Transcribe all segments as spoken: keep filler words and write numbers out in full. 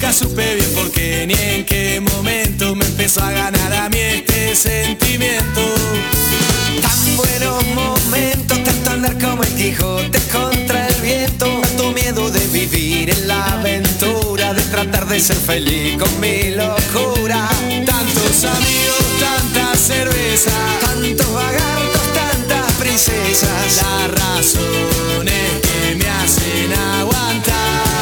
nunca supe bien por qué ni en qué momento me empezó a ganar a mí este sentimiento. Tan buenos momentos, tanto andar como el Quijote contra el viento, tanto miedo de vivir en la aventura, de tratar de ser feliz con mi locura. Tantos amigos, tanta cerveza, tantos vagartos, tantas princesas, las razones que me hacen aguantar.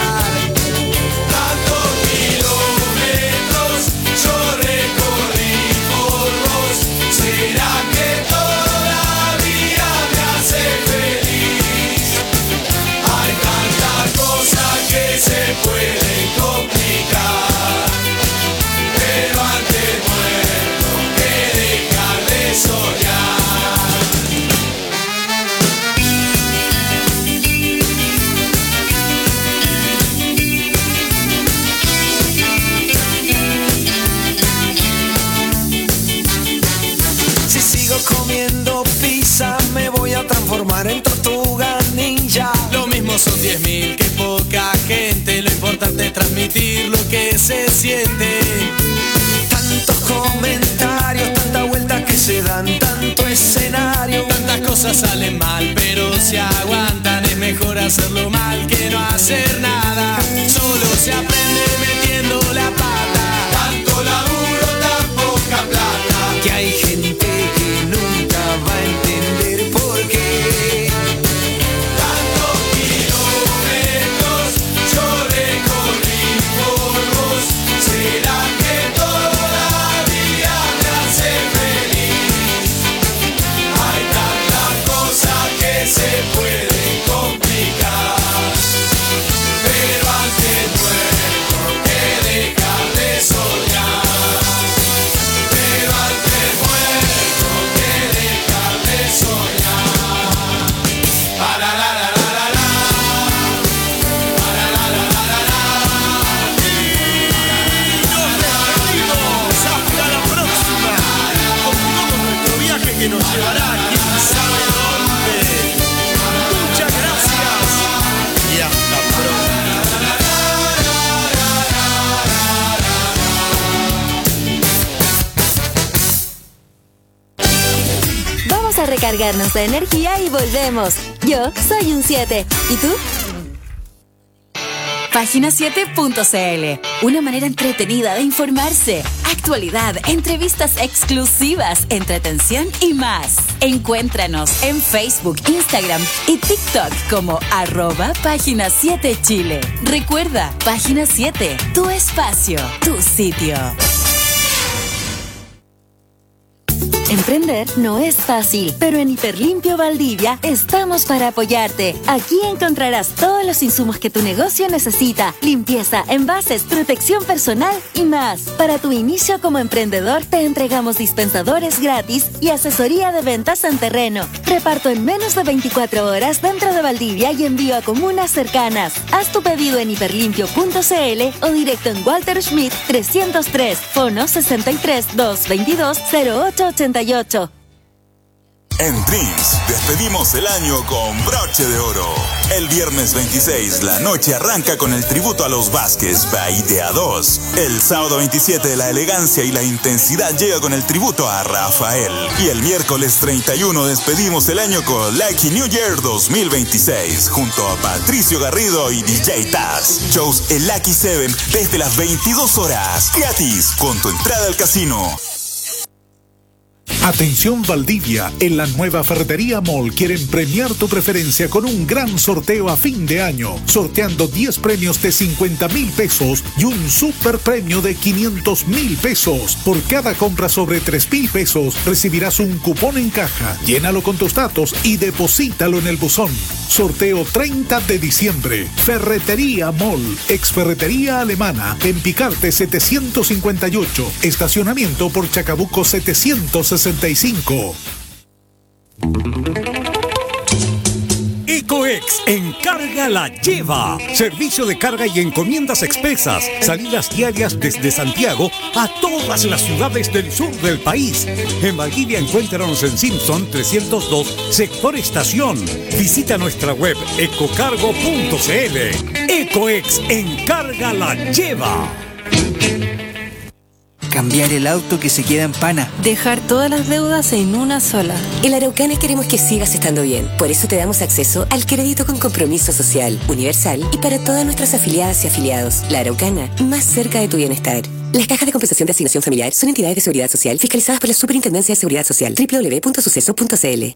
Tantos kilómetros yo recorrí por vos, ¿será que todavía me hace feliz? Hay tantas cosas que se pueden complicar, pero antes muerto que dejar de soñar. Si sigo comiendo pizza me voy a transformar en tortuga ninja. Lo mismo son diez mil que poca gente, lo importante es transmitir lo que se siente. Tantos comentarios, tanta vuelta que se dan, tanto escenario, tantas cosas salen mal, pero se aguantan. Es mejor hacerlo mal que no hacer nada. Solo se aprende metiendo la pata. Tanto laburo, tan poca plata, que hay gente que nunca va a entender por qué. Tantos kilómetros yo recorrí por vos, ¿será que todavía me hace feliz? Hay tantas cosas que se pueden complicar, pero antes muerto que dejar de soñar. Pero antes muerto que dejar de soñar. Para la la la la la. Para la la la la la. Nos hasta la próxima. Continuamos nuestro viaje que nos llevará quién sabe dónde. Muchas gracias y hasta pronto. Vamos a recargarnos de energía y volvemos. Yo soy un siete. ¿Y tú? Página siete punto c l. Una manera entretenida de informarse. Actualidad, entrevistas exclusivas, entretención y más. Encuéntranos en Facebook, Instagram y TikTok como arroba Página siete Chile. Recuerda, Página siete, tu espacio, tu sitio. Emprender no es fácil, pero en Hiperlimpio Valdivia estamos para apoyarte. Aquí encontrarás todos los insumos que tu negocio necesita: limpieza, envases, protección personal y más. Para tu inicio como emprendedor te entregamos dispensadores gratis y asesoría de ventas en terreno. Reparto en menos de veinticuatro horas dentro de Valdivia y envío a comunas cercanas. Haz tu pedido en hiperlimpio punto c l o directo en Walter Schmidt trescientos tres, fono sesenta y tres, doscientos veintidós, cero ocho ochenta y ocho. En Dreams despedimos el año con broche de oro. El viernes veintiséis la noche arranca con el tributo a los Vázquez by de A dos. El sábado veintisiete la elegancia y la intensidad llega con el tributo a Rafael. Y el miércoles treinta y uno despedimos el año con Lucky New Year dos mil veintiséis junto a Patricio Garrido y D J Taz. Shows el Lucky Seven desde las veintidós horas. Gratis con tu entrada al casino. Atención Valdivia, en la nueva Ferretería Mall quieren premiar tu preferencia con un gran sorteo a fin de año, sorteando diez premios de cincuenta mil pesos y un super premio de quinientos mil pesos. Por cada compra sobre tres mil pesos recibirás un cupón en caja. Llénalo con tus datos y deposítalo en el buzón. Sorteo treinta de diciembre. Ferretería Mall, ex Ferretería Alemana, en Picarte setecientos cincuenta y ocho, estacionamiento por Chacabuco setecientos sesenta y cinco. Ecoex Encarga la Lleva. Servicio de carga y encomiendas expresas. Salidas diarias desde Santiago a todas las ciudades del sur del país. En Valdivia encuéntranos en Simpson trescientos dos, sector estación. Visita nuestra web ecocargo punto cl. Ecoex Encarga la Lleva. Cambiar el auto que se queda en pana. Dejar todas las deudas en una sola. En La Araucana queremos que sigas estando bien. Por eso te damos acceso al crédito con compromiso social, universal y para todas nuestras afiliadas y afiliados. La Araucana, más cerca de tu bienestar. Las cajas de compensación de asignación familiar son entidades de seguridad social fiscalizadas por la Superintendencia de Seguridad Social. doble u doble u doble u punto suceso punto c l.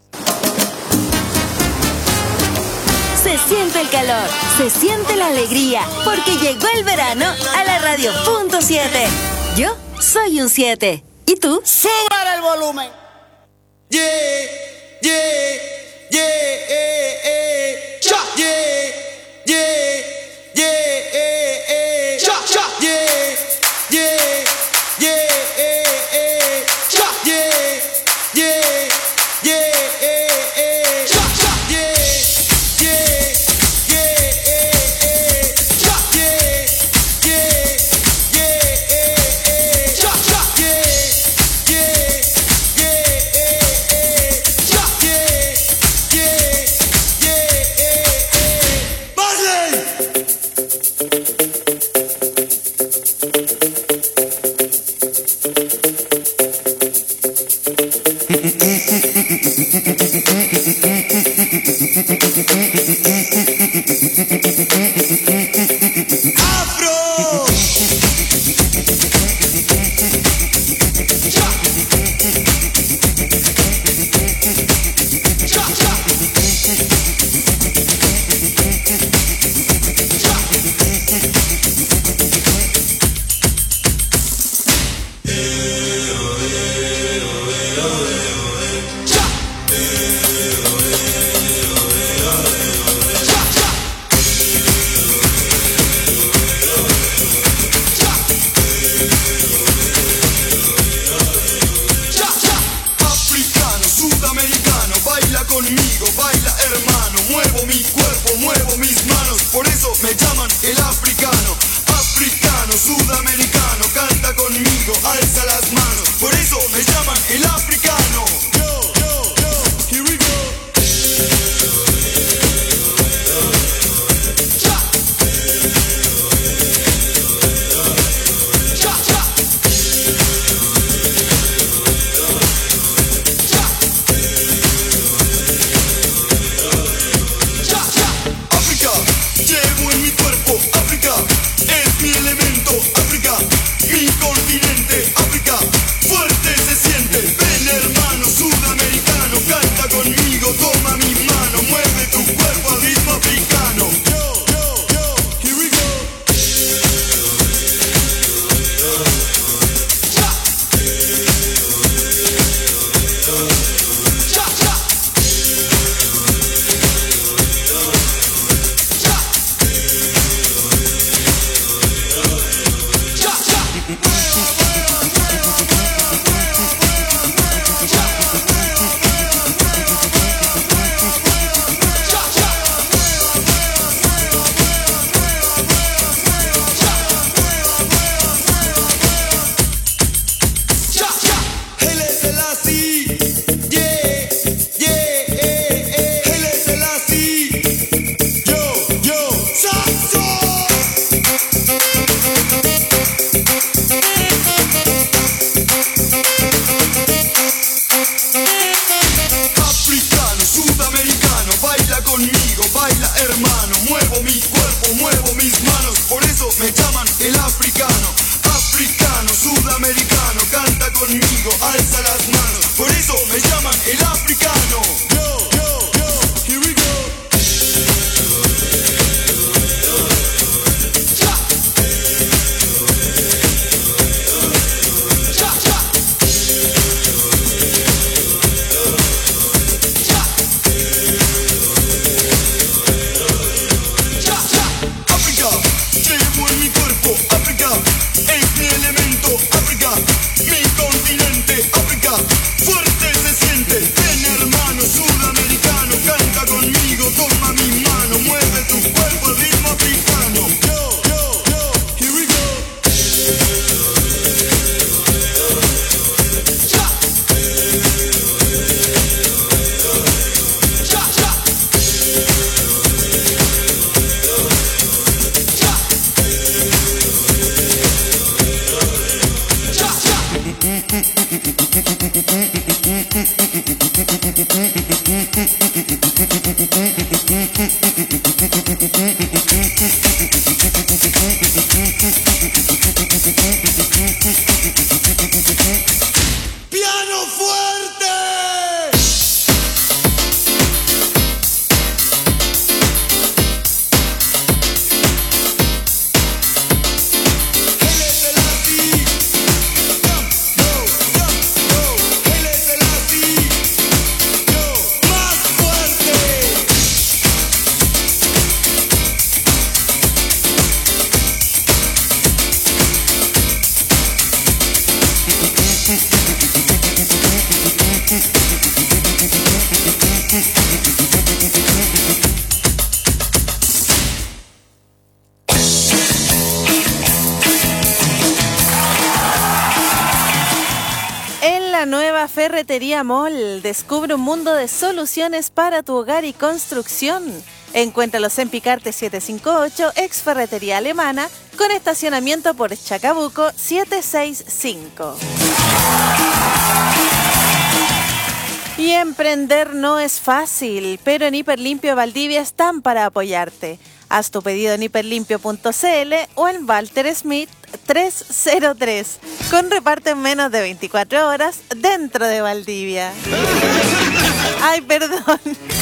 Se siente el calor, se siente la alegría, porque llegó el verano a la radio punto siete. Yo soy un siete. ¿Y tú? ¡Suban el volumen! Yeah, yeah, yeah, eh, eh, cha, yeah, yeah, yeah, eh, eh, cha, cha, yeah, yeah, yeah, eh, eh, cha, yeah, yeah, yeah, eh, eh, cha, cha, yeah, yeah, yeah, eh, eh, cha, yeah, yeah, yeah, eh, eh, cha, cha, yeah, yeah, yeah, eh, eh, cha, yeah, yeah, yeah, eh, eh, ¡Marley! Africano, sudamericano, baila conmigo, baila hermano. Muevo mi cuerpo, muevo mis manos, por eso me llaman el africano. Africano, sudamericano, canta conmigo, alza las manos, por eso me llaman el africano. Yo, yo, yo, here we go. Cha. Cha, cha. Cha, cha. África, llevo en mi cuerpo, África, es mi elemento, África, mi continente, África, fuerte se siente. Ven hermano sudamericano, canta conmigo, toma mi mano, mueve tu cuerpo al ritmo africano. Yo, yo, yo, here we go. Cha. Cha, cha. Cha, cha. Cha, cha. Haile Selassie, yeah, yeah, eh, eh. Haile Selassie, yo, yo, Saxo. Africano, sudamericano, baila conmigo, baila hermano. Muevo mi cuerpo, muevo mis manos, por eso me llaman el africano. Africano, sudamericano, canta conmigo, alza las manos, por eso me llaman el africano. Yo, yo, yo, here we go. Cha. Cha, cha. Cha. Cha, cha. África, llevo en mi cuerpo, África, es mi elemento, África, mi continente, África, fuerte se siente. Ven hermano sudamericano. la nueva Ferretería Mall. Descubre un mundo de soluciones para tu hogar y construcción. Encuéntralos en Picarte setecientos cincuenta y ocho, ex Ferretería Alemana, con estacionamiento por Chacabuco setecientos sesenta y cinco. Y emprender no es fácil, pero en Hiperlimpio Valdivia están para apoyarte. Haz tu pedido en hiperlimpio punto cl o en Walter Smith trescientos tres, con reparto en menos de veinticuatro horas dentro de Valdivia. Ay, perdón.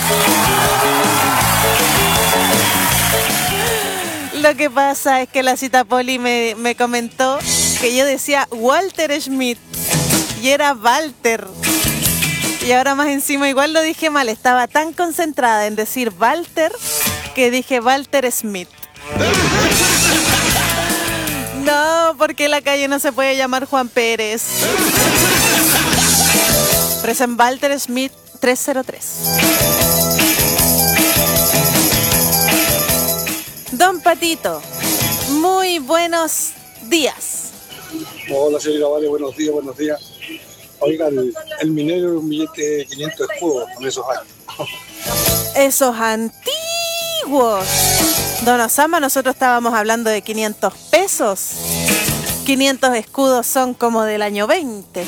Lo que pasa es que la cita Poli me, me comentó que yo decía Walter Smith y era Walter. Y ahora más encima igual lo dije mal. Estaba tan concentrada en decir Walter que dije Walter Smith. No, porque la calle no se puede llamar Juan Pérez. Pero es en Walter Smith trescientos tres. Don Patito, muy buenos días. Hola señora Vale, buenos días, buenos días. Oiga, el, el minero era un billete de quinientos escudos con esos años. Esos antiguos. Don Osama, nosotros estábamos hablando de quinientos pesos. quinientos escudos son como del año veinte.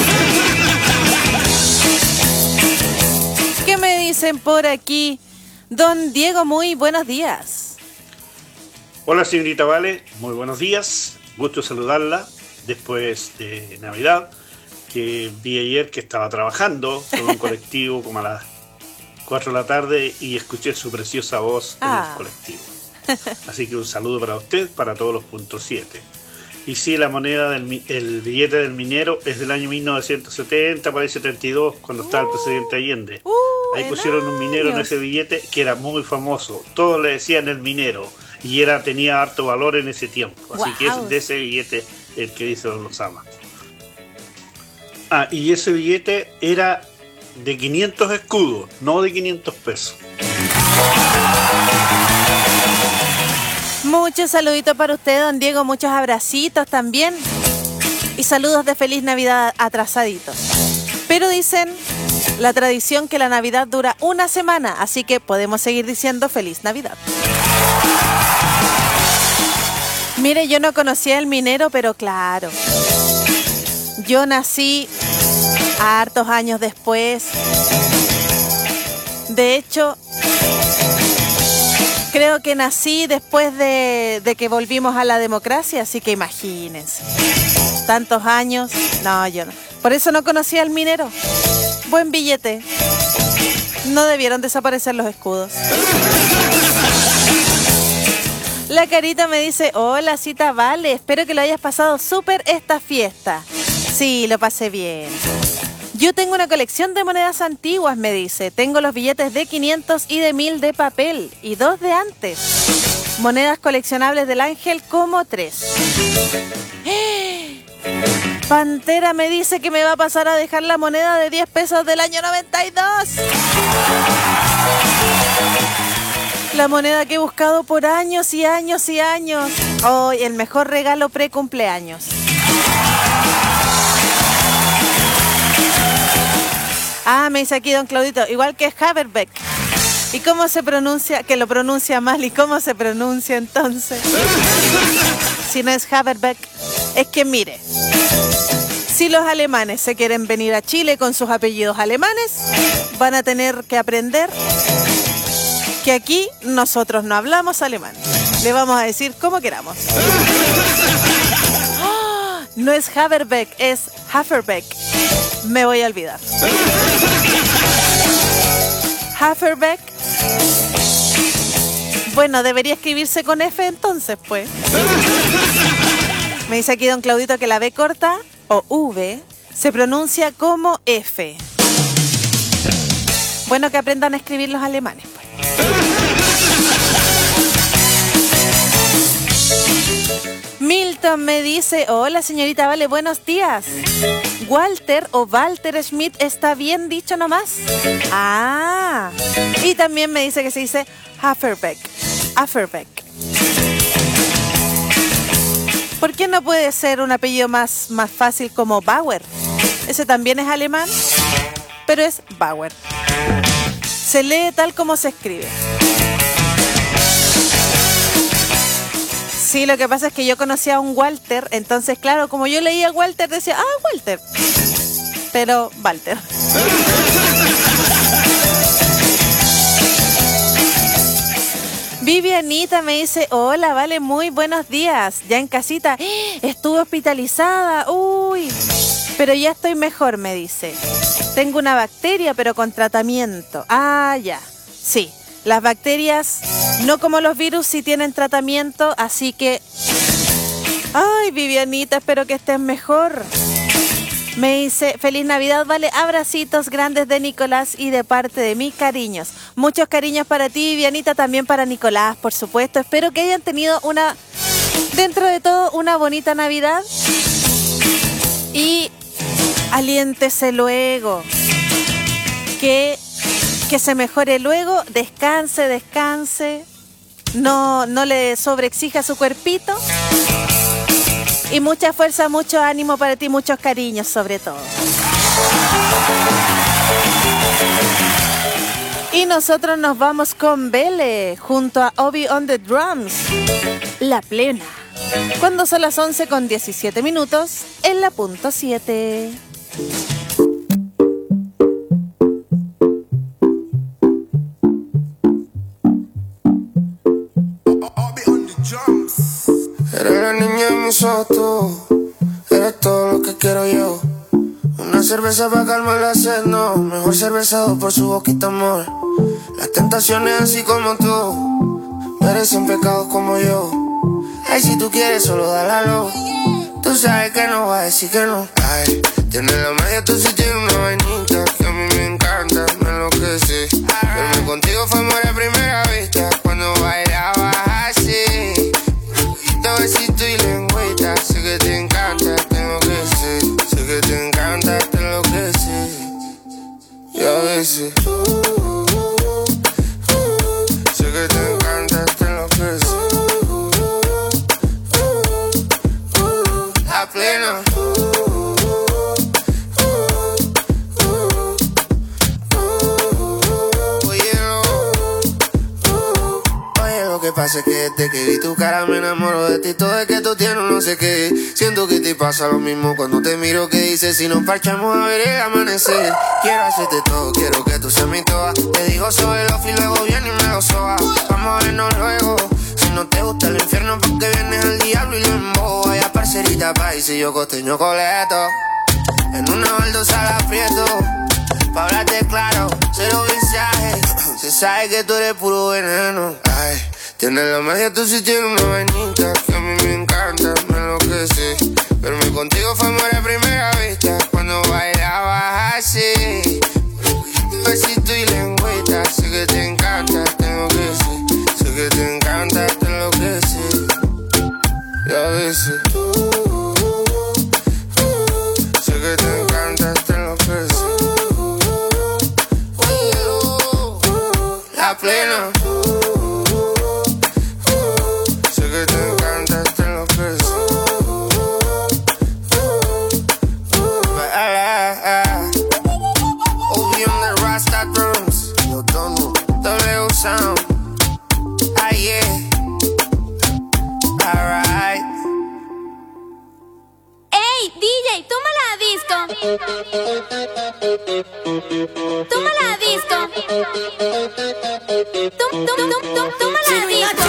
¿Qué me dicen por aquí? Don Diego, muy buenos días. Hola señorita Vale, muy buenos días. Gusto saludarla después de Navidad, que vi ayer que estaba trabajando con un colectivo como a las cuatro de la tarde y escuché su preciosa voz ah. en el colectivo. Así que un saludo para usted, para todos los puntos siete. Y sí, la moneda, del el billete del minero es del año mil novecientos setenta, parece setenta y dos, cuando estaba uh, el presidente Allende. Uh, Ahí pusieron un minero en ese billete que era muy famoso. Todos le decían el minero y era tenía harto valor en ese tiempo. Así wow. que es de ese billete el que dice Don Osama. Ah, y ese billete era de quinientos escudos, no de quinientos pesos. Muchos saluditos para usted, don Diego, muchos abracitos también. Y saludos de feliz Navidad atrasaditos. Pero dicen la tradición que la Navidad dura una semana, así que podemos seguir diciendo feliz Navidad. Mire, yo no conocía el minero, pero claro, yo nací hartos años después. De hecho, creo que nací después de, de que volvimos a la democracia, así que imagínense. Tantos años. No, yo no. Por eso no conocía al minero. Buen billete. No debieron desaparecer los escudos. La Carita me dice, hola Cita Vale, espero que lo hayas pasado súper esta fiesta. Sí, lo pasé bien. Yo tengo una colección de monedas antiguas, me dice. Tengo los billetes de quinientos y de mil de papel y dos de antes. Monedas coleccionables del Ángel como tres. ¡Eh! Pantera me dice que me va a pasar a dejar la moneda de diez pesos del año noventa y dos. La moneda que he buscado por años y años y años. Hoy oh, el mejor regalo pre-cumpleaños. Ah, me dice aquí don Claudito, igual que Haverbeck. ¿Y cómo se pronuncia? Que lo pronuncia mal. ¿Y cómo se pronuncia entonces? Si no es Haverbeck, es que mire, si los alemanes se quieren venir a Chile con sus apellidos alemanes, van a tener que aprender que aquí nosotros no hablamos alemán. Le vamos a decir como queramos. Oh, no es Haverbeck, es Haferbeck. Me voy a olvidar. Haferbeck. Bueno, debería escribirse con F entonces, pues. Me dice aquí don Claudito que la B corta, o V, se pronuncia como F. Bueno, que aprendan a escribir los alemanes, pues. Milton me dice, hola señorita Vale, buenos días. Walter o Walter Schmidt está bien dicho nomás. Ah, y también me dice que se dice Haferbeck. Haferbeck. ¿Por qué no puede ser un apellido más, más fácil como Bauer? Ese también es alemán, pero es Bauer. Se lee tal como se escribe. Sí, lo que pasa es que yo conocía a un Walter, entonces claro, como yo leía Walter decía, ah, Walter. Pero Walter. Vivianita me dice, hola, vale, muy buenos días. Ya en casita, estuve hospitalizada, uy, pero ya estoy mejor, me dice. Tengo una bacteria, pero con tratamiento. Ah, ya, sí. Las bacterias, no como los virus, sí tienen tratamiento, así que... Ay, Vivianita, espero que estés mejor. Me dice, feliz Navidad, vale, abracitos grandes de Nicolás y de parte de mis cariños. Muchos cariños para ti, Vivianita, también para Nicolás, por supuesto. Espero que hayan tenido una, dentro de todo, una bonita Navidad. Y aliéntese luego. Que, que se mejore luego, descanse, descanse. No, no le sobreexija su cuerpito. Y mucha fuerza, mucho ánimo para ti, muchos cariños sobre todo. Y nosotros nos vamos con Vele, junto a Obi on the Drums. La plena. Cuando son las once con diecisiete minutos, en la punto siete. Eres la niña de mis ojos, tú. Eres todo lo que quiero yo. Una cerveza para calmar la sed, no. Mejor cervezado por su boquita, amor. Las tentaciones así como tú merecen pecados como yo. Ay, si tú quieres solo dale a lo. Tú sabes que no va a decir que no. Ay, tienes la magia, tú sí tienes una vainita que a mí me encanta, me enloquece. Verme contigo fue amor a primera vista cuando bailabas así. Besito y lengüita, sé que te encanta, tengo que ser. Sé que te encanta, te enloquece. Y a veces sé que te encanta, te enloquece. La plena. Lo que pasa es que desde que vi tu cara me enamoro de ti. Todo es que tú tienes no sé qué. Siento que te pasa lo mismo cuando te miro. Que dices si nos parchamos a ver el amanecer. Quiero hacerte todo, quiero que tú seas mi toda. Te digo sobre los y luego viene y me lo soba. Vamos a vernos luego. Si no te gusta el infierno porque vienes al diablo y lo embobo. Vaya parcerita país y yo costeño coleto. En una baldosa la aprieto. Pa' hablarte claro, cero visaje. Se sabe que tú eres puro veneno. Ay, tienes la magia, tú sí tienes una vainita que a mí me encanta, me enloquece. Verme contigo fue amor a primera vista cuando bailabas así. Besito y lengüita, sé que te encanta, tengo que ser. Sé que te encanta, te enloquece. Y a veces sé que te encanta, te enloquece. La plena. Sé que te encanta, te enloquece. Obi on the Rasta drums. Yo tono, W sound. Ah yeah. Alright. Ey, D J, toma la disco. Toma la disco. Tum, tum, tum, tum, toma la disco.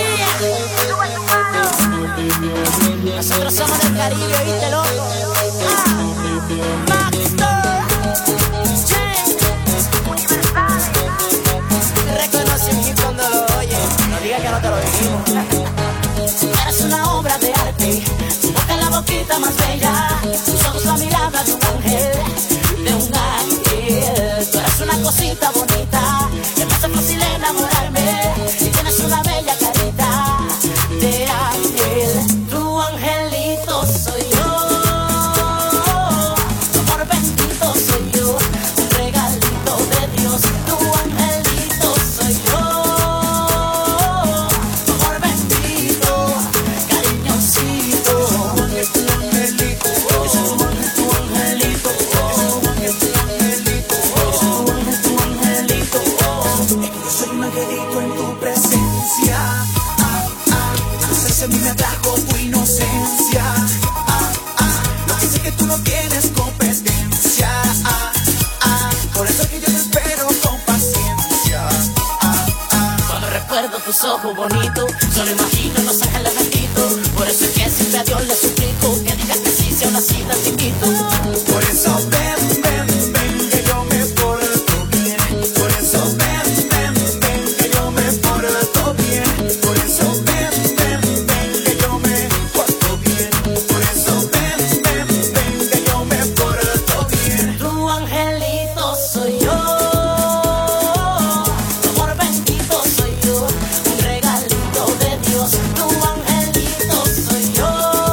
Nosotros somos del Caribe, ¿viste, loco? Ah, Maxtor, James, reconoce un hit cuando lo oye. No digas que no te lo dijimos. Eres una obra de arte. Tu boca es la boquita más bella. Tus ojos la mirada de un ángel. De un ángel. Tú eres una cosita bonita. Que me hace fácil enamorarme. Y tienes una bella carita de ángel. Tu angelito soy yo. Tu amor bendito soy yo. Un regalito de Dios. Tu angelito soy yo. Tu amor bendito, cariñosito. Tu angelito. ojos bonitos. Solo imagino los ángeles benditos. Por eso es que siempre a Dios le suplico que digas que sí sea una cita te invito. Por eso ven, ven, ven, que yo me porto bien. Por eso ven, ven, ven, que yo me porto bien. Por eso ven, ven, ven, que yo me porto bien. Por eso ven, ven, ven, que yo me porto bien. Tu angelito soy yo. Tu amor bendito soy yo. Un regalito de Dios. Tu angelito soy yo.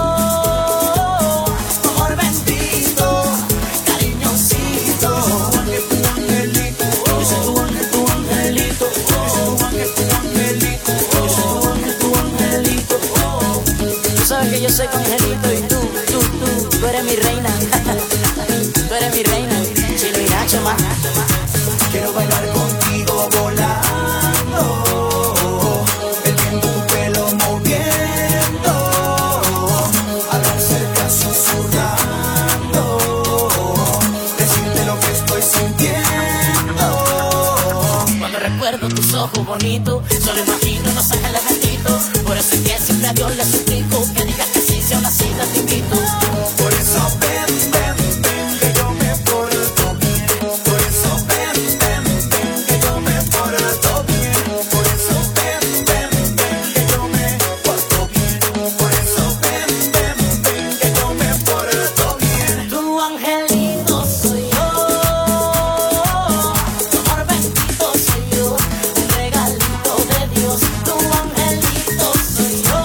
Tu amor bendito, cariñosito. Tu angelito, yo soy tu ángel, tu angelito. Tu ángel, tu angelito. Yo soy tu ángel, tu angelito. Tú sabes que yo soy tu angelito y tú, tú, tú, tú eres mi reina. Tú eres mi reina, Chilo y Nacho más. Quiero bailar contigo volando, el viento tu pelo moviendo, hablar cerca susurrando, decirte lo que estoy sintiendo. Cuando recuerdo tus ojos bonitos, solo imagino los ángeles benditos. Por eso es que siempre a Dios le suplico que digas que sí sea una cita te invito. Por eso ven, ven, ven, que yo me porto bien. Por eso ven, ven, ven, que yo me porto bien. Por eso ven, ven, ven, que yo me porto bien. Por eso ven, ven, ven, que yo me porto bien. Tu angelito soy yo. Tu amor bendito soy yo. Un regalito de Dios. Tu angelito soy yo.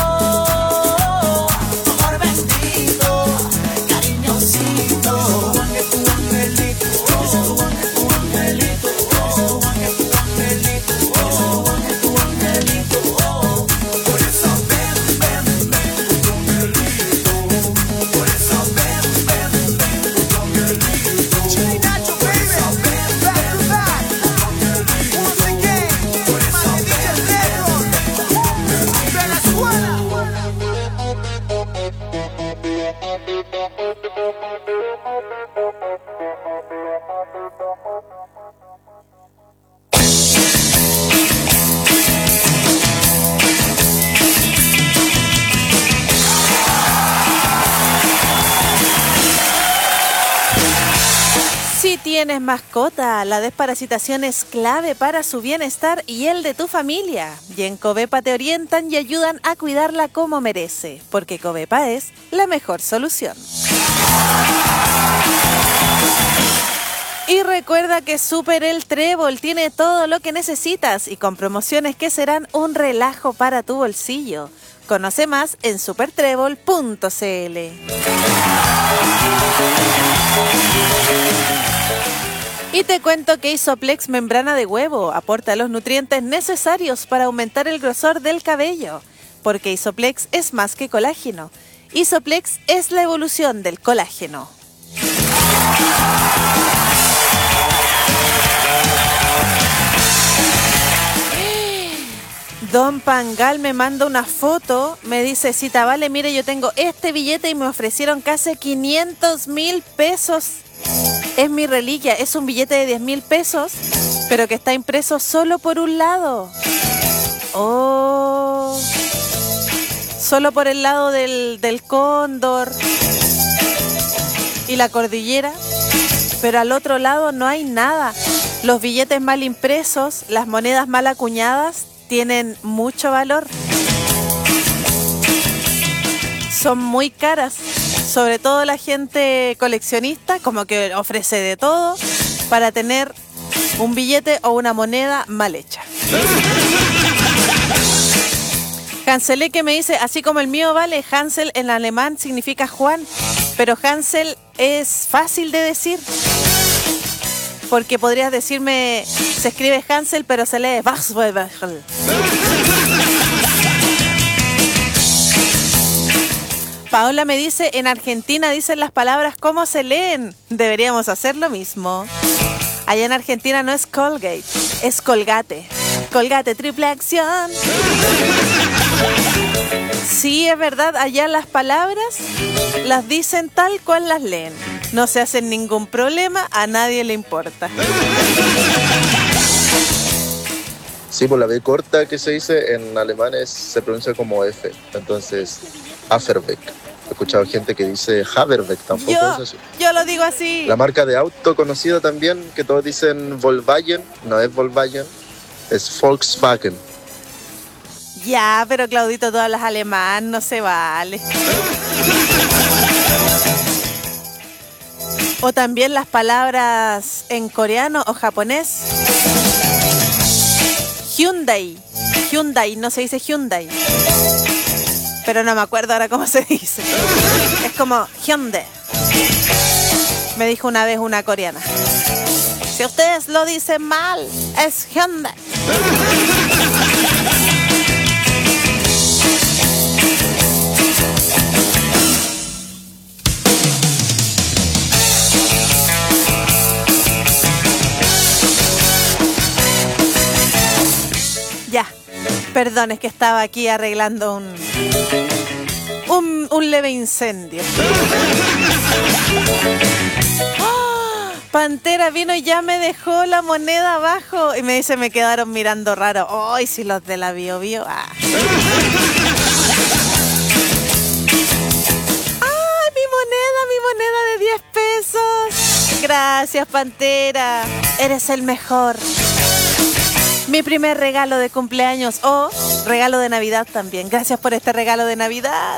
Tu amor bendito, cariñosito. Tu ángel, tu angelito. Yo soy tu ángel, tu angelito. Tu ángel, tu angelito. Yo soy tu ángel, tu angelito. Por eso ven, ven, ven, tu angelito. Por eso ven, ven, ven, tu angelito. Chilo y Nacho, baby. Back to back. Once again. Por eso ven, ven, ven, Venezuela. Si tienes mascota, la desparasitación es clave para su bienestar y el de tu familia. Y en Covepa te orientan y ayudan a cuidarla como merece, porque Covepa es la mejor solución. Y recuerda que Super El Trébol tiene todo lo que necesitas y con promociones que serán un relajo para tu bolsillo. Conoce más en super trébol punto c l. Y te cuento que Isoplex membrana de huevo aporta los nutrientes necesarios para aumentar el grosor del cabello, porque Isoplex es más que colágeno. Isoplex es la evolución del colágeno. Don Pangal me manda una foto, me dice, Cita Vale, mire, yo tengo este billete y me ofrecieron casi quinientos mil pesos. Es mi reliquia, es un billete de diez mil pesos, pero que está impreso solo por un lado. Oh, solo por el lado del, del cóndor y la cordillera, pero al otro lado no hay nada. Los billetes mal impresos, las monedas mal acuñadas, tienen mucho valor. Son muy caras, sobre todo la gente coleccionista, como que ofrece de todo para tener un billete o una moneda mal hecha. Hansel que me dice, así como el mío vale, Hansel en alemán significa Juan, pero Hansel es fácil de decir. Porque podrías decirme, se escribe Hansel, pero se lee Bachswebel. Paola me dice, en Argentina dicen las palabras cómo se leen. Deberíamos hacer lo mismo. Allá en Argentina no es Colgate, es Colgate. Colgate, triple acción. Sí, es verdad, allá las palabras las dicen tal cual las leen. No se hacen ningún problema, a nadie le importa. Sí, por la B corta que se dice en alemán es, se pronuncia como F. Entonces, Haferbeck. He escuchado gente que dice Haberbeck, tampoco Yo, es así. yo lo digo así. La marca de auto conocida también, que todos dicen Volkswagen, no es Volkswagen, es Volkswagen. Ya, pero Claudito, tú hablas alemán, no se vale. O también las palabras en coreano o japonés. Hyundai. Hyundai, no se dice Hyundai. Pero no me acuerdo ahora cómo se dice. Es como Hyundai. Me dijo una vez una coreana. Si ustedes lo dicen mal, es Hyundai. Ya, perdón, es que estaba aquí arreglando un, un, un leve incendio. ¡Oh! Pantera vino y ya me dejó la moneda abajo. Y me dice, me quedaron mirando raro. ¡Ay, si los de la Bio Bio! ¡Ah! ¡Ah, mi moneda, mi moneda de diez pesos! Gracias, Pantera. Eres el mejor. Mi primer regalo de cumpleaños o regalo de Navidad también. Gracias por este regalo de Navidad.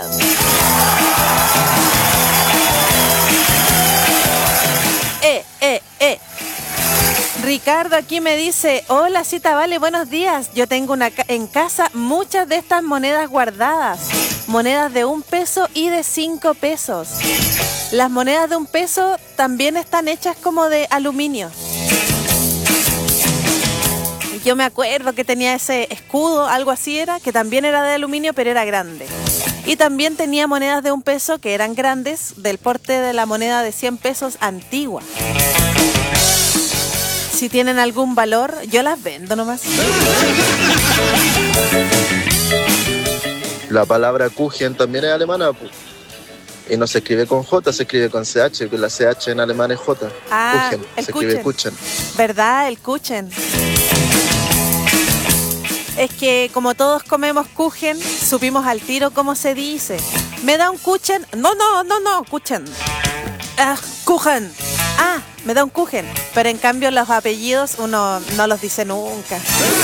Eh, eh, eh. Ricardo aquí me dice, hola Cita Vale, buenos días. Yo tengo una ca- en casa muchas de estas monedas guardadas. Monedas de un peso y de cinco pesos. Las monedas de un peso también están hechas como de aluminio. Yo me acuerdo que tenía ese escudo, algo así era, que también era de aluminio, pero era grande. Y también tenía monedas de un peso que eran grandes, del porte de la moneda de cien pesos antigua. Si tienen algún valor, yo las vendo nomás. La palabra Kuchen también es alemana, pues. Y no se escribe con J, se escribe con C H, que la C H en alemán es J. Ah, Kuchen, el se escribe Kuchen. Kuchen. ¿Verdad? El Kuchen. Es que como todos comemos Kuchen, supimos al tiro cómo se dice. ¿Me da un Kuchen? No, no, no, no, Kuchen. Ah, Kuchen. Ah, me da un Kuchen. Pero en cambio los apellidos uno no los dice nunca.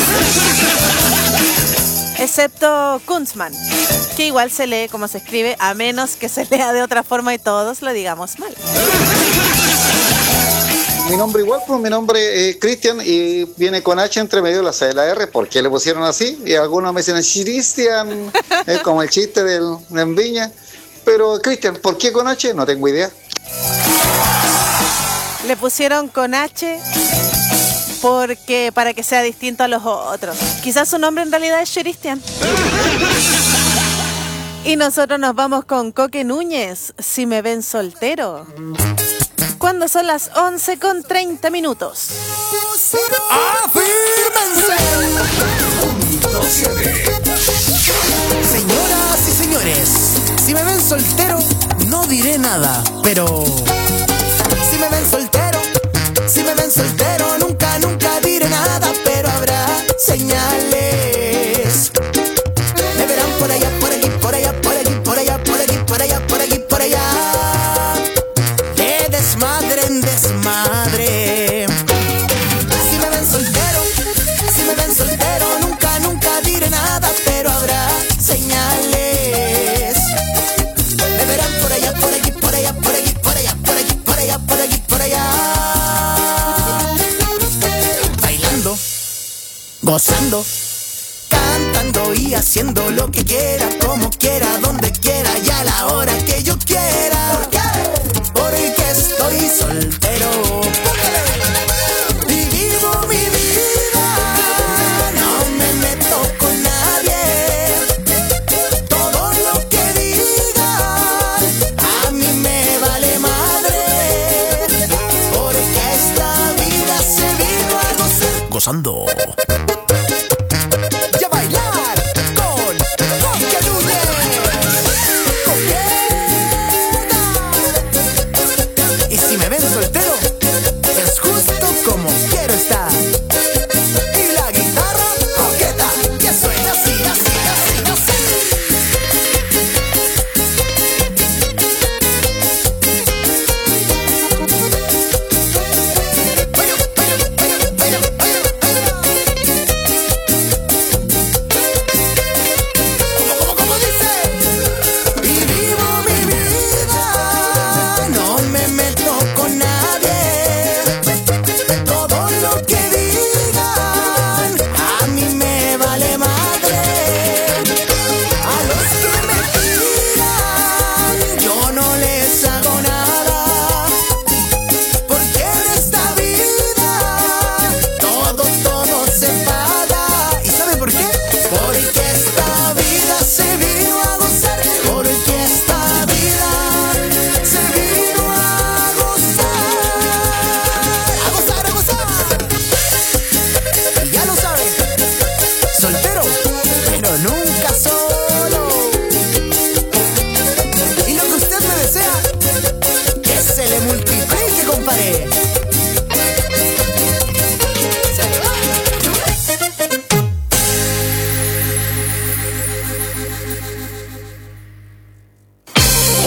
Excepto Kunzmann, que igual se lee como se escribe, a menos que se lea de otra forma y todos lo digamos mal. Mi nombre igual, pues mi nombre es Cristian y viene con H entre medio de la C y la R. ¿Por qué le pusieron así? Y algunos me dicen Cristian, es como el chiste del, en Viña. Pero Cristian, ¿por qué con H? No tengo idea. Le pusieron con H porque para que sea distinto a los otros. Quizás su nombre en realidad es Cristian. Y nosotros nos vamos con Coque Núñez, Si me ven soltero. Cuando son las once con treinta minutos. Señoras y señores, si me ven soltero, no diré nada, pero si me ven soltero, si me ven soltero, nunca, nunca diré nada, pero habrá señales. Me verán por allá, por allí, por allá, por allí, por allá, por allí, por allá, por allí, por allá. De desmadre en desmadre. Si me ven soltero, si me ven soltero, nunca, nunca diré nada, pero habrá señales. Me verán por allá, por allí, por allá, por allí, por allá, por allí, por allá, por allí, por allá. Bailando, gozando, cantando y haciendo lo que quiera, como quiera, donde quiera y a la hora que yo quiera. ¿Por qué? Porque estoy soltero. Y vivo mi vida, no me meto con nadie. Todo lo que digan a mí me vale madre, porque esta vida se vino a gozar. Gozando. Y a bailar con Coque Núñez. Y si me ven soltero, es justo como quiero estar. Y la guitarra con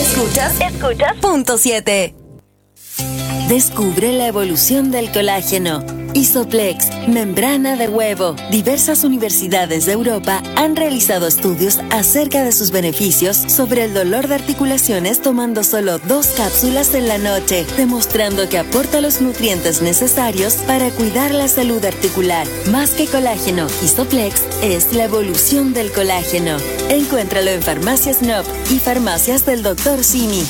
Escuchas, escuchas. Punto siete. Descubre la evolución del colágeno. Isoplex, membrana de huevo. Diversas universidades de Europa han realizado estudios acerca de sus beneficios sobre el dolor de articulaciones tomando solo dos cápsulas en la noche, demostrando que aporta los nutrientes necesarios para cuidar la salud articular. Más que colágeno, Isoplex es la evolución del colágeno. Encuéntralo en Farmacias Nob y farmacias del doctor Simi.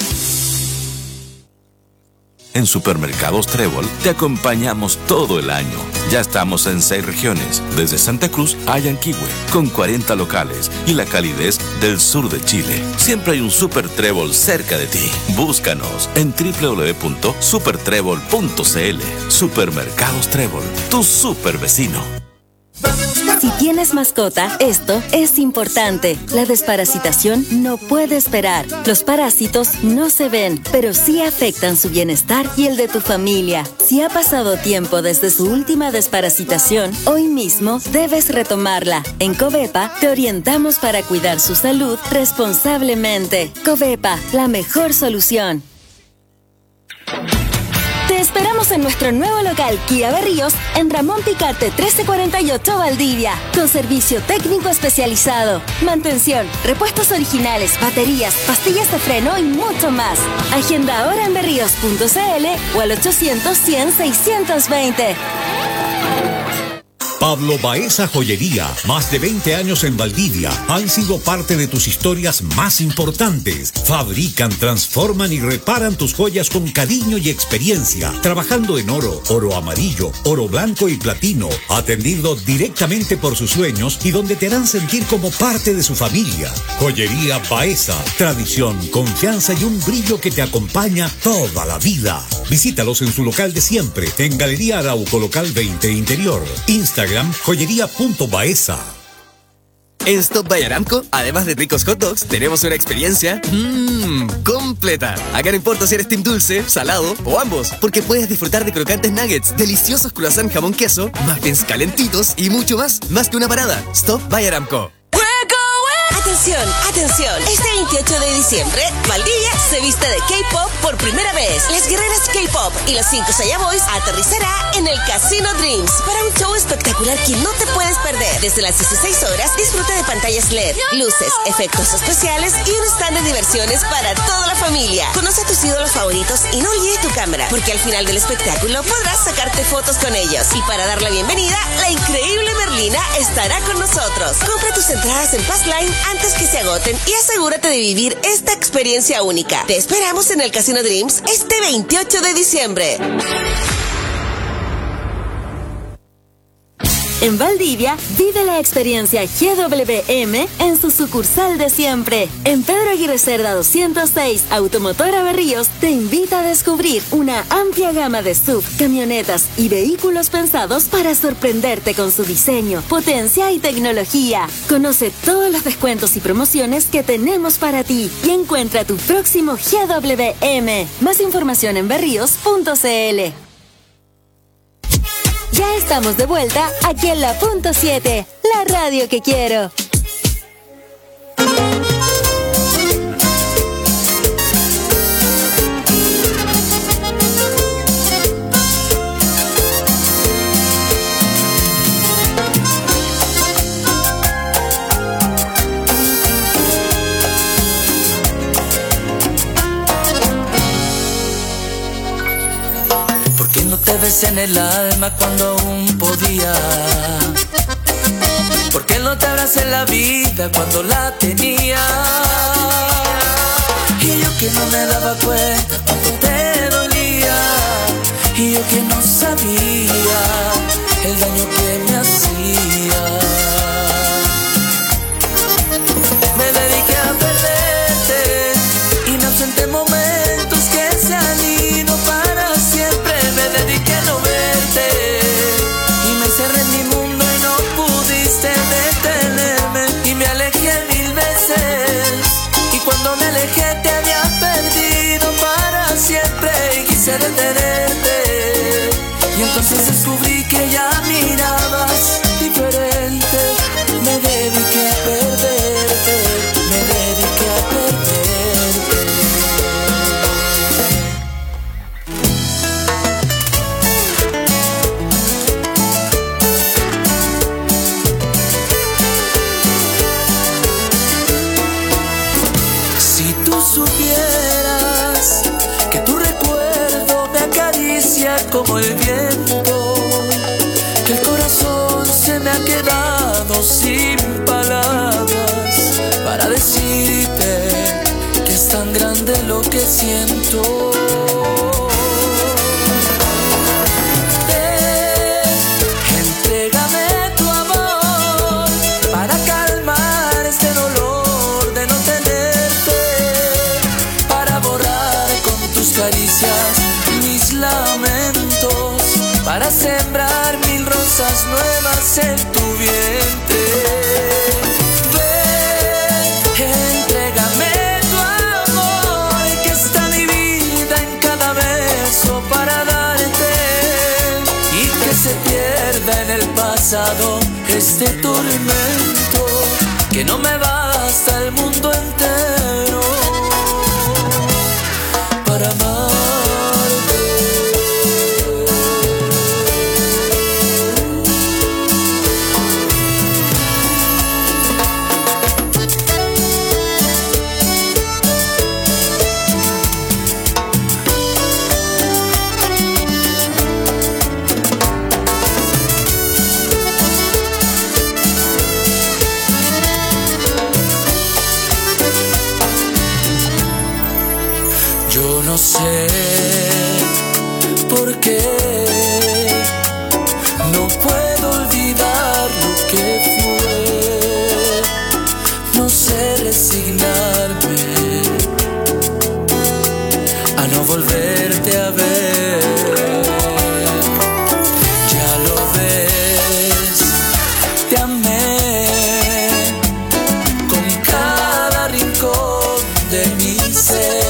En Supermercados Trébol te acompañamos todo el año. Ya estamos en seis regiones, desde Santa Cruz a Yanquihue, con cuarenta locales y la calidez del sur de Chile. Siempre hay un Super Trébol cerca de ti. Búscanos en doble u doble u doble u punto super trébol punto c l. Supermercados Trébol, tu super vecino. Si tienes mascota, esto es importante. La desparasitación no puede esperar. Los parásitos no se ven, pero sí afectan su bienestar y el de tu familia. Si ha pasado tiempo desde su última desparasitación, hoy mismo debes retomarla. En Covepa te orientamos para cuidar su salud responsablemente. Covepa, la mejor solución. Te esperamos en nuestro nuevo local Kia Berríos en Ramón Picarte trece cuarenta y ocho Valdivia, con servicio técnico especializado, mantención, repuestos originales, baterías, pastillas de freno y mucho más. Agenda ahora en berríos punto c l o al ochocientos cien seiscientos veinte. Pablo Baeza Joyería, más de veinte años en Valdivia, han sido parte de tus historias más importantes. Fabrican, transforman y reparan tus joyas con cariño y experiencia, trabajando en oro, oro amarillo, oro blanco y platino, atendido directamente por sus sueños y donde te harán sentir como parte de su familia. Joyería Baeza, tradición, confianza y un brillo que te acompaña toda la vida. Visítalos en su local de siempre, en Galería Arauco, local veinte Interior. Instagram, joyería punto baeza. En Stop by Aramco, además de ricos hot dogs, tenemos una experiencia mmm, completa. Acá no importa si eres team dulce, salado o ambos, porque puedes disfrutar de crocantes nuggets, deliciosos croissant jamón queso, muffins calentitos y mucho más. Más que una parada. Stop by Aramco. Atención, atención. Este veintiocho de diciembre, Valdivia se viste de K-pop por primera vez. Las guerreras K-pop y los cinco Saya Boys aterrizará en el Casino Dreams para un show espectacular que no te puedes perder. Desde las dieciséis horas, disfruta de pantallas L E D, luces, efectos especiales y un stand de diversiones para toda la familia. Conoce a tus ídolos favoritos y no olvides tu cámara, porque al final del espectáculo podrás sacarte fotos con ellos. Y para dar la bienvenida, la increíble Merlina estará con nosotros. Compra tus entradas en Passline antes que se agoten y asegúrate de vivir esta experiencia única. Te esperamos en el Casino Dreams este veintiocho de diciembre. En Valdivia, vive la experiencia G W M en su sucursal de siempre. En Pedro Aguirre Cerda doscientos seis, Automotora Berríos te invita a descubrir una amplia gama de S U V, camionetas y vehículos pensados para sorprenderte con su diseño, potencia y tecnología. Conoce todos los descuentos y promociones que tenemos para ti y encuentra tu próximo G W M. Más información en berríos punto c l. Ya estamos de vuelta aquí en la Punto siete, la radio que quiero. Te besé en el alma cuando aún podía. ¿Por qué no te abracé en la vida cuando la tenía? Y yo que no me daba cuenta cuando te dolía. Y yo que no sabía el daño que me hacía. Me dediqué a perderte y me ausenté momentos que se han ido para siempre. Me dediqué a no verte y me encerré en mi mundo y no pudiste detenerme. Y me alejé mil veces y cuando me alejé te había perdido para siempre. Y quise detenerte y entonces descubrí que ya mirabas diferente. Me dediqué a perderte, me dediqué a perderte. acariciar como el viento, que el corazón se me ha quedado sin palabras para decirte que es tan grande lo que siento. Mis lamentos para sembrar mil rosas nuevas en tu vientre. Ven, entrégame tu amor, que está mi vida en cada beso para darte, y que se pierda en el pasado este tormento, que no me basta el mundo entero para amarte. Yo no sé por qué no puedo olvidar lo que fue. No sé resignarme a no volverte a ver. Ya lo ves, te amé con cada rincón de mi ser.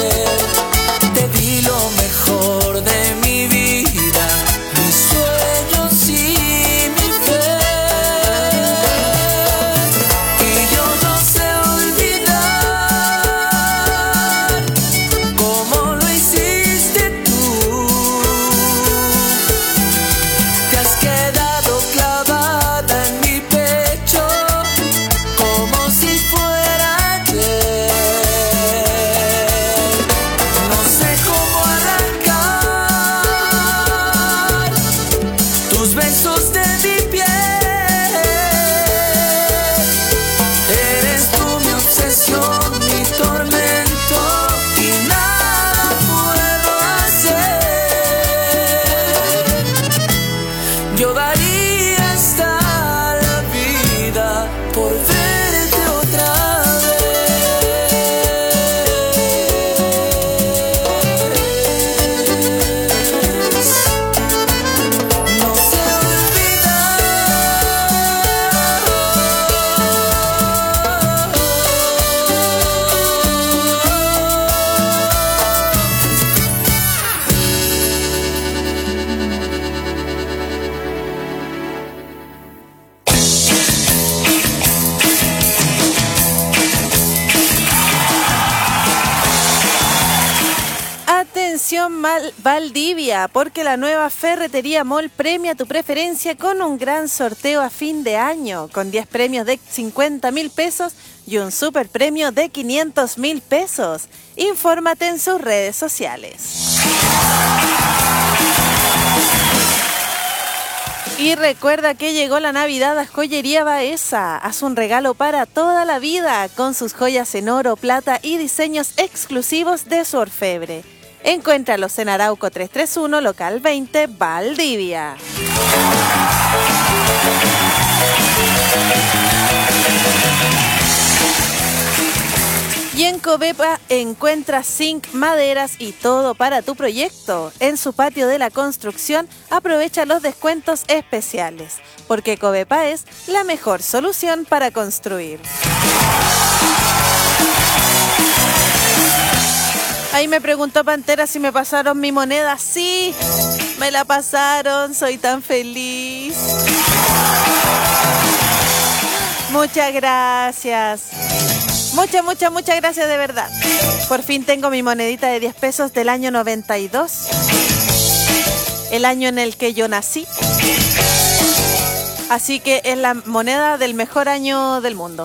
Mal Valdivia, porque la nueva Ferretería Mall premia tu preferencia con un gran sorteo a fin de año, con diez premios de cincuenta mil pesos y un super premio de quinientos mil pesos. Infórmate en sus redes sociales. Y recuerda que llegó la Navidad a Joyería Baeza. Haz un regalo para toda la vida con sus joyas en oro, plata y diseños exclusivos de su orfebre. Encuéntralos en Arauco trescientos treinta y uno, local veinte, Valdivia. Y en Covepa encuentras zinc, maderas y todo para tu proyecto. En su patio de la construcción aprovecha los descuentos especiales, porque Covepa es la mejor solución para construir. Ahí me preguntó Pantera si me pasaron mi moneda. Sí, me la pasaron, soy tan feliz. Muchas gracias. Muchas, muchas, muchas gracias de verdad. Por fin tengo mi monedita de diez pesos del año noventa y dos. El año en el que yo nací. Así que es la moneda del mejor año del mundo.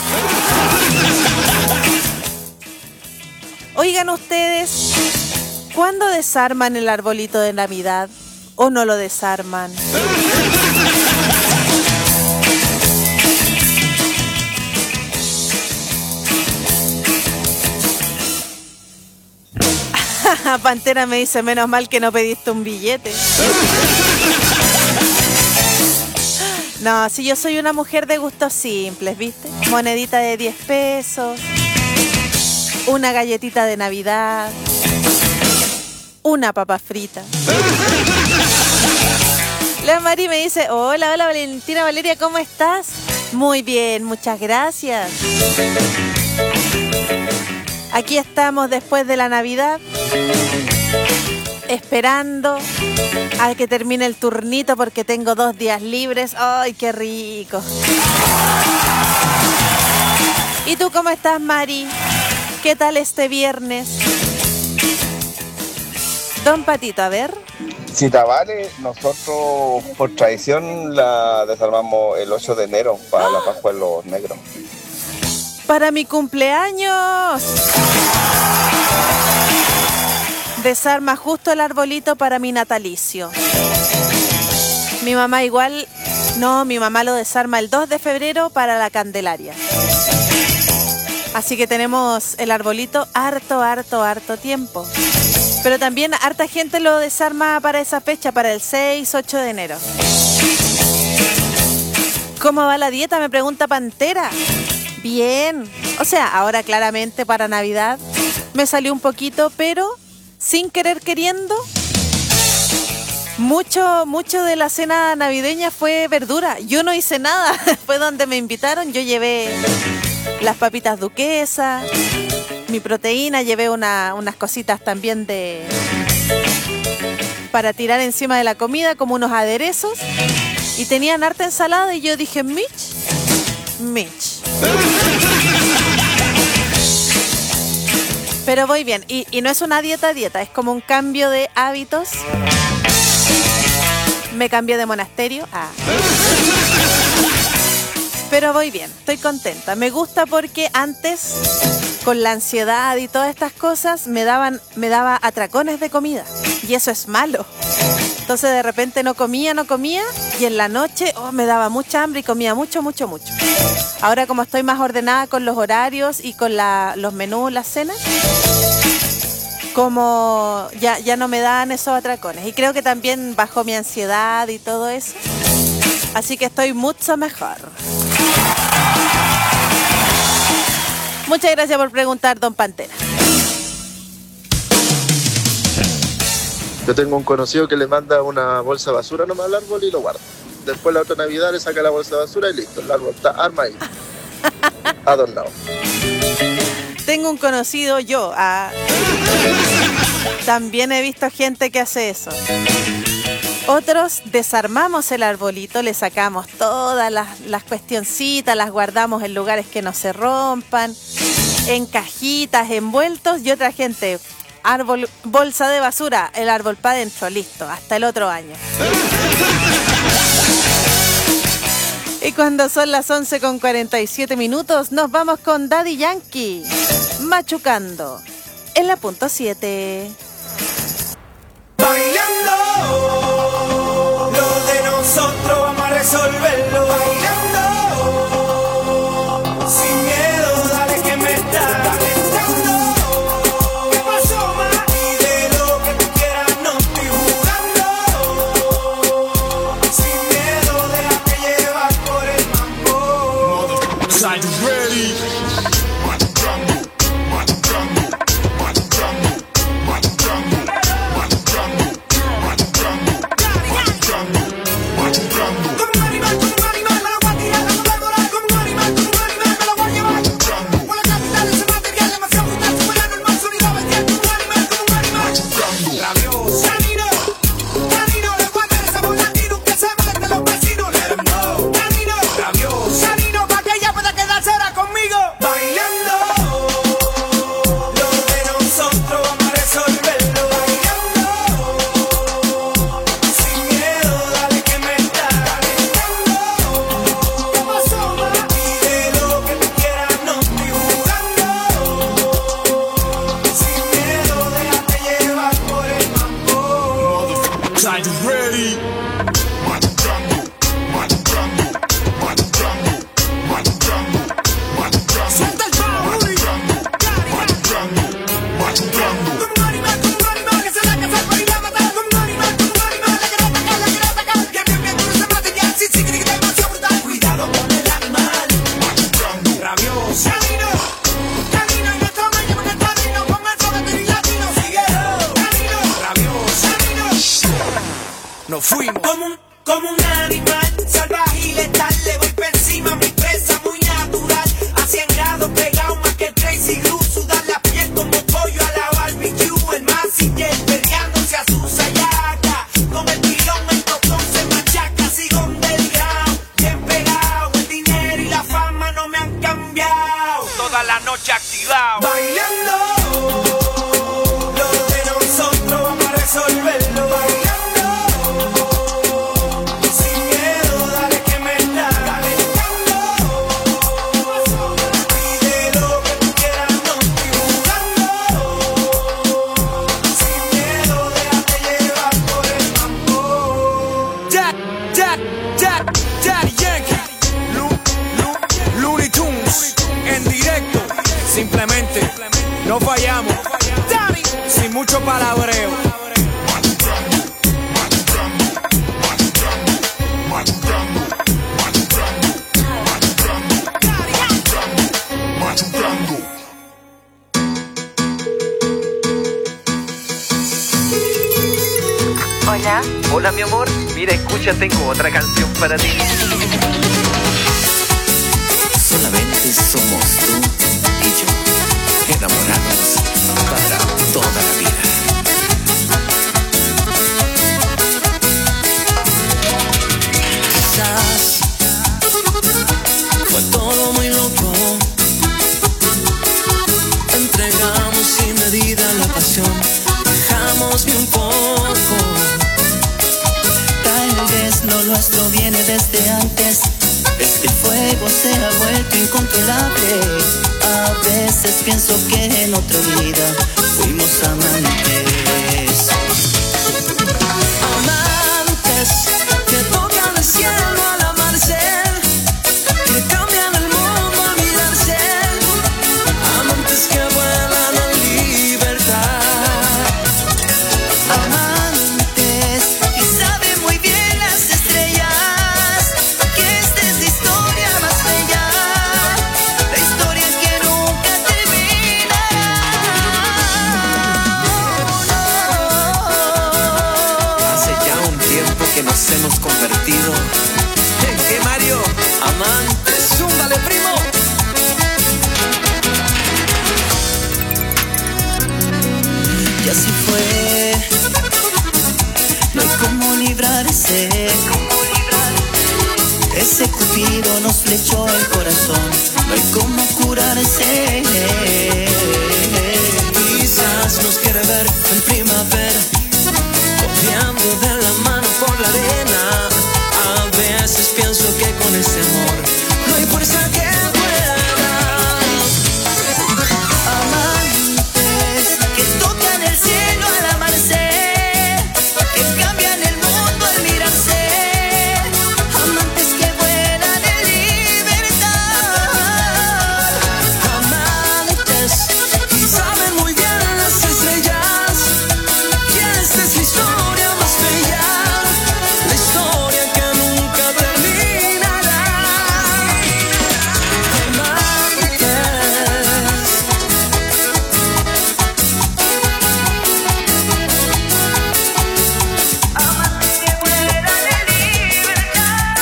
Oigan ustedes, ¿Cuándo desarman el arbolito de Navidad o no lo desarman? Pantera me dice, menos mal que no pediste un billete. No, si yo soy una mujer de gustos simples, ¿viste? Monedita de diez pesos, una galletita de Navidad, una papa frita. La Mari me dice, hola, hola Valentina Valeria, ¿cómo estás? Muy bien, muchas gracias. Aquí estamos después de la Navidad, esperando a que termine el turnito porque tengo dos días libres. ¡Ay, qué rico! ¿Y tú cómo estás, Mari? ¿Qué tal este viernes? Don Patito, a ver. Cita Vale, nosotros por tradición la desarmamos el ocho de enero para la Pascua de los Negros. ¡Para mi cumpleaños! Desarma justo el arbolito para mi natalicio. Mi mamá igual... No, mi mamá lo desarma el dos de febrero para la Candelaria. Así que tenemos el arbolito harto, harto, harto tiempo. Pero también harta gente lo desarma para esa fecha, para el seis, ocho de enero. ¿Cómo va la dieta? Me pregunta Pantera. Bien. O sea, ahora claramente para Navidad me salió un poquito, pero sin querer queriendo, mucho, mucho de la cena navideña fue verdura. Yo no hice nada. Fue donde me invitaron. Yo llevé las papitas duquesas, mi proteína, llevé una, unas cositas también de para tirar encima de la comida, como unos aderezos. Y tenían harta ensalada y yo dije, Mitch, Mitch. Pero voy bien. Y, y no es una dieta dieta, es como un cambio de hábitos. Me cambié de monasterio. Ah. Pero voy bien, estoy contenta. Me gusta porque antes, con la ansiedad y todas estas cosas, me daban, me daba atracones de comida. Y eso es malo. Entonces de repente no comía, no comía. Y en la noche oh, me daba mucha hambre y comía mucho, mucho, mucho. Ahora como estoy más ordenada con los horarios y con la, los menús, las cenas, como ya, ya no me dan esos atracones. Y creo que también bajó mi ansiedad y todo eso. Así que estoy mucho mejor. Muchas gracias por preguntar, don Pantera. Yo tengo un conocido que le manda una bolsa de basura nomás al árbol y lo guarda. Después la otra Navidad le saca la bolsa de basura y listo, el árbol está armadito, adornado. Tengo un conocido, yo, ah, también he visto gente que hace eso. Otros desarmamos el arbolito, le sacamos todas las, las cuestioncitas, las guardamos en lugares que no se rompan, en cajitas, envueltos, y otra gente, árbol, bolsa de basura, el árbol para adentro, listo, hasta el otro año. Y cuando son las once con cuarenta y siete minutos, nos vamos con Daddy Yankee, machucando, en la punto siete. Bailando, lo de nosotros vamos a resolverlo. Bailando, sin miedo, dale que me está calentando. ¿Qué pasó, ma? Pide lo que tú quieras, no estoy jugando. Sin miedo, déjate llevar por el mambo. Are you ready? Machucando, machucando, machucando, machucando, machucando, machucando. fuimos. Como un, como un animal salvaje y letal, le voy por encima, mi presa muy natural. A cien grados pegado más que Tracy Glue, sudar la piel como pollo a la barbecue. El Mazinger perreándose a su sayaca, con el pilón el tostón se machaca. Sigo underground, bien pegado, el dinero y la fama no me han cambiado. Toda la noche activado, bailando. Lo de nosotros vamos a resolverlo, bailando. Simplemente no fallamos, sin mucho palabreo. Hola. Hola, mi amor. Mira, escucha, tengo otra canción para ti. Solamente somos tú y yo, enamorados para toda la vida. Quizás fue todo muy loco, entregamos sin medida la pasión, dejamos bien poco. Tal vez lo nuestro viene desde antes. Este fuego se ha vuelto incontrolable. A veces pienso que en otra vida fuimos amantes. Amantes que tocan el cielo al amarse, que cambian el mundo al mirarse. Amantes que vuelan en libertad. Amantes y saben muy bien las estrellas. Que nos hemos convertido en que Mario, amantes, zúmbale primo. Y así fue, no hay cómo librarse. Ese cupido nos flechó el corazón, no hay cómo curarse. Quizás nos quiere ver en primavera, cojeando de la mano por la arena. A veces pienso que con ese amor no hay fuerza que pueda. Amantes que tocan el cielo al amarse, que cambian el mundo al mirarse. Amantes que vuelan en libertad. Amantes y saben muy bien las estrellas, que esta es la historia más bella, la historia que nunca terminará. Amantes. Amantes que vuelan en libertad.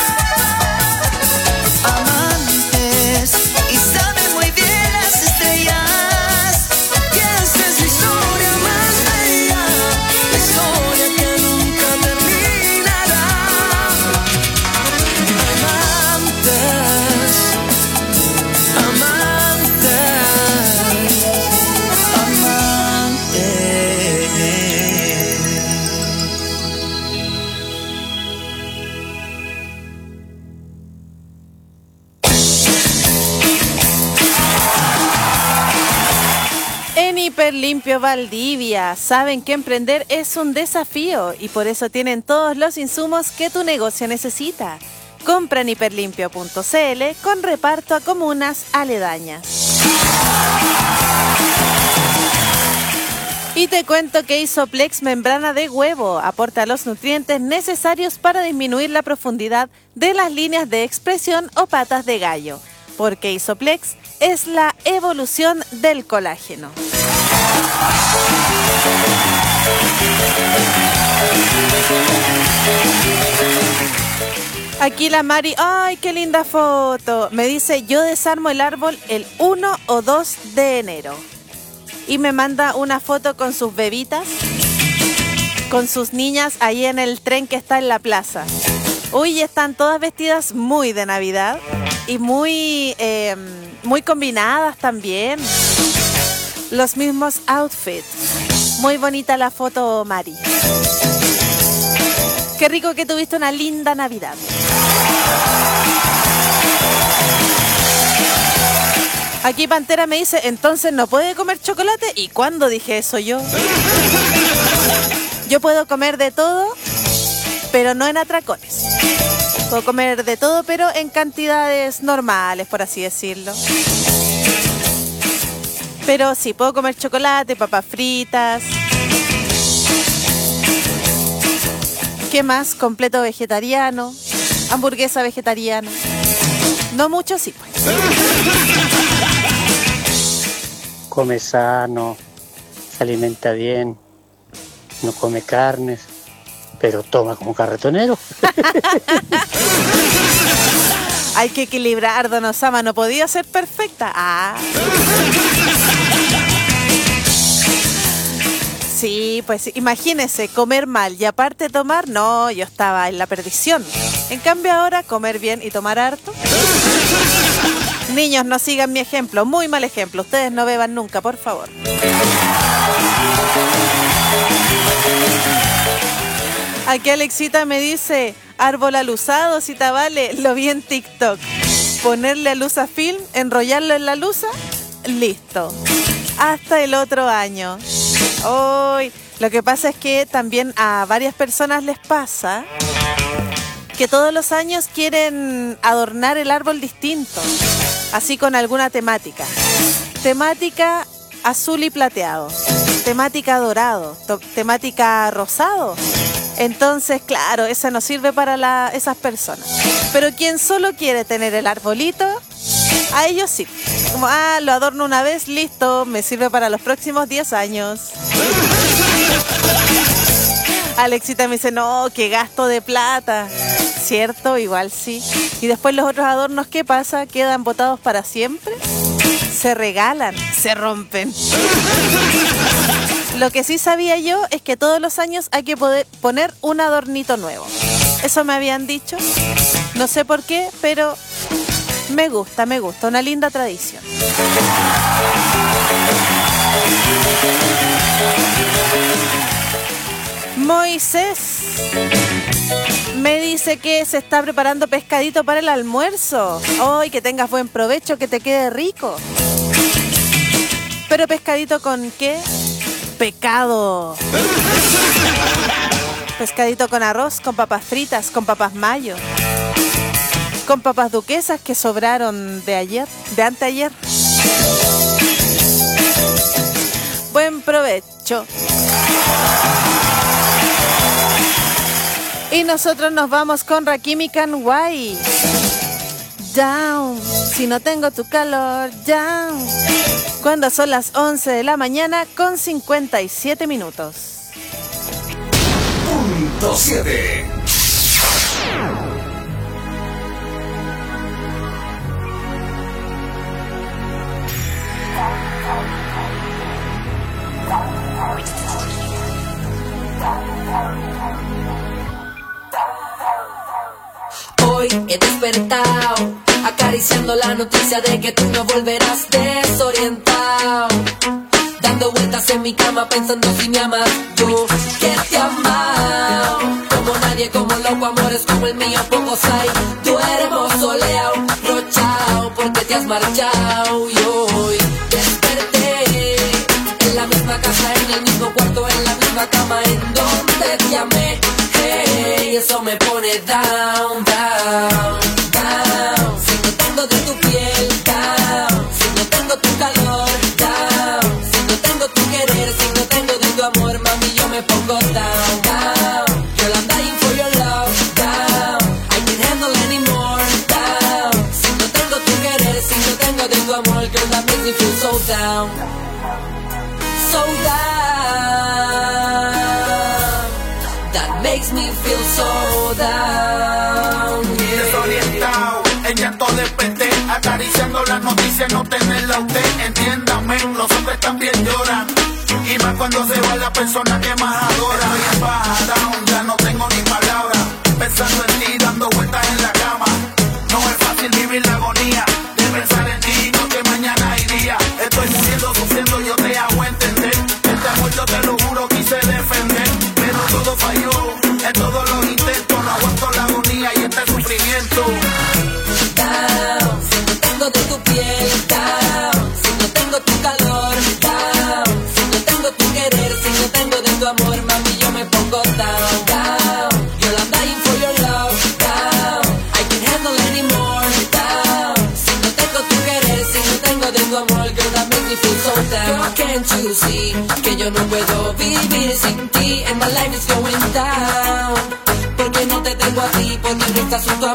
Amantes y saben muy bien las estrellas, Que esta es la historia más bella, la historia que nunca terminará. Amantes, En Hiperlimpio Valdivia saben que emprender es un desafío y por eso tienen todos los insumos que tu negocio necesita. Compra en hiperlimpio punto cl con reparto a comunas aledañas. Y te cuento que Isoplex membrana de huevo aporta los nutrientes necesarios para disminuir la profundidad de las líneas de expresión o patas de gallo, porque Isoplex es la evolución del colágeno. Aquí la Mari, ay, qué linda foto. Me dice, yo desarmo el árbol el uno o dos de enero. Y me manda una foto con sus bebitas, con sus niñas ahí en el tren que está en la plaza. Uy, están todas vestidas muy de Navidad y muy, eh, muy combinadas también. Los mismos outfits. Muy bonita la foto, Mari. Qué rico que tuviste una linda Navidad. Aquí Pantera me dice, entonces no puede comer chocolate. ¿Y cuándo dije eso yo? Yo puedo comer de todo, pero no en atracones. Puedo comer de todo, pero en cantidades normales, por así decirlo. Pero sí, puedo comer chocolate, papas fritas. ¿Qué más? Completo vegetariano, hamburguesa vegetariana. No mucho, sí, pues. Come sano, se alimenta bien, no come carnes, pero toma como carretonero. Hay que equilibrar, Don Osama, no podía ser perfecta. Ah. Sí, pues imagínese, comer mal y aparte tomar, no, yo estaba en la perdición. En cambio ahora, comer bien y tomar harto. Niños, no sigan mi ejemplo, muy mal ejemplo. Ustedes no beban nunca, por favor. Aquí Alexita me dice, árbol alusado, cita vale, lo vi en TikTok. Ponerle a luz a film, enrollarlo en la luza, listo. Hasta el otro año. Hoy, lo que pasa es que también a varias personas les pasa que todos los años quieren adornar el árbol distinto, así con alguna temática. Temática azul y plateado, temática dorado, temática rosado. Entonces, claro, esa no sirve para la, esas personas. Pero quien solo quiere tener el arbolito, a ellos sí. Como, ah, lo adorno una vez, listo, me sirve para los próximos diez años. Alexita me dice, no, qué gasto de plata. ¿Cierto? Igual sí. Y después los otros adornos, ¿qué pasa? ¿Quedan botados para siempre? Se regalan, se rompen. Lo que sí sabía yo es que todos los años hay que poder poner un adornito nuevo. Eso me habían dicho. No sé por qué, pero me gusta, me gusta. Una linda tradición. Moisés me dice que se está preparando pescadito para el almuerzo. ¡Ay, que tengas buen provecho, que te quede rico! ¿Pero pescadito con qué? Pecado. Pescadito con arroz, con papas fritas, con papas mayo, con papas duquesas que sobraron de ayer, de anteayer. Buen provecho. Y nosotros nos vamos con Rakimi Kanwai. Down, si no tengo tu calor, down. Cuando son las once de la mañana con cincuenta y siete minutos. Punto siete. Hoy he despertado acariciando la noticia de que tú no volverás desorientado, dando vueltas en mi cama pensando si me amas. Yo que te he amado como nadie, como loco, amores como el mío pocos hay. Duermo soleado, rochao porque te has marchado. Y hoy desperté en la misma casa, en el mismo cuarto, en la misma cama en donde te amé. Hey, eso me pone down, down, down. Si no tengo de tu piel, down. Si no tengo tu calor, down. Si no tengo tu querer, si no tengo de tu amor, mami, yo me pongo down, down. Girl, I'm dying for your love, down. I can't handle anymore, down. Si no tengo tu querer, si no tengo de tu amor, girl, that makes me feel so down, so down. That makes me feel so down, yeah. acariciando las noticias, no tenerla usted. Entiéndame, los hombres también lloran. Y más cuando se va la persona que más adora. Estoy en baja down, ya no tengo ni palabras. Pensando en ti, dando vueltas en la cama. No es fácil vivir la agonía de pensar en ti, porque mañana hay día. Estoy muriendo, sufriendo, yo te hago entender. Este amor yo te lo juro, quise defender. Pero todo falló, en todos los intentos. No aguanto la agonía y este sufrimiento. Down, si no tengo de tu piel, down, si no tengo tu calor, down, si no tengo tu querer, si no tengo de tu amor, mami, yo me pongo down, down. Girl, I'm dying for your love, down. I can't handle anymore, down. Si no tengo tu querer, si no tengo de tu amor, girl, that makes me feel so down. Girl, can't you see que yo no puedo vivir sin ti? And my life is going down. Porque no te tengo a ti, porque no estás junto a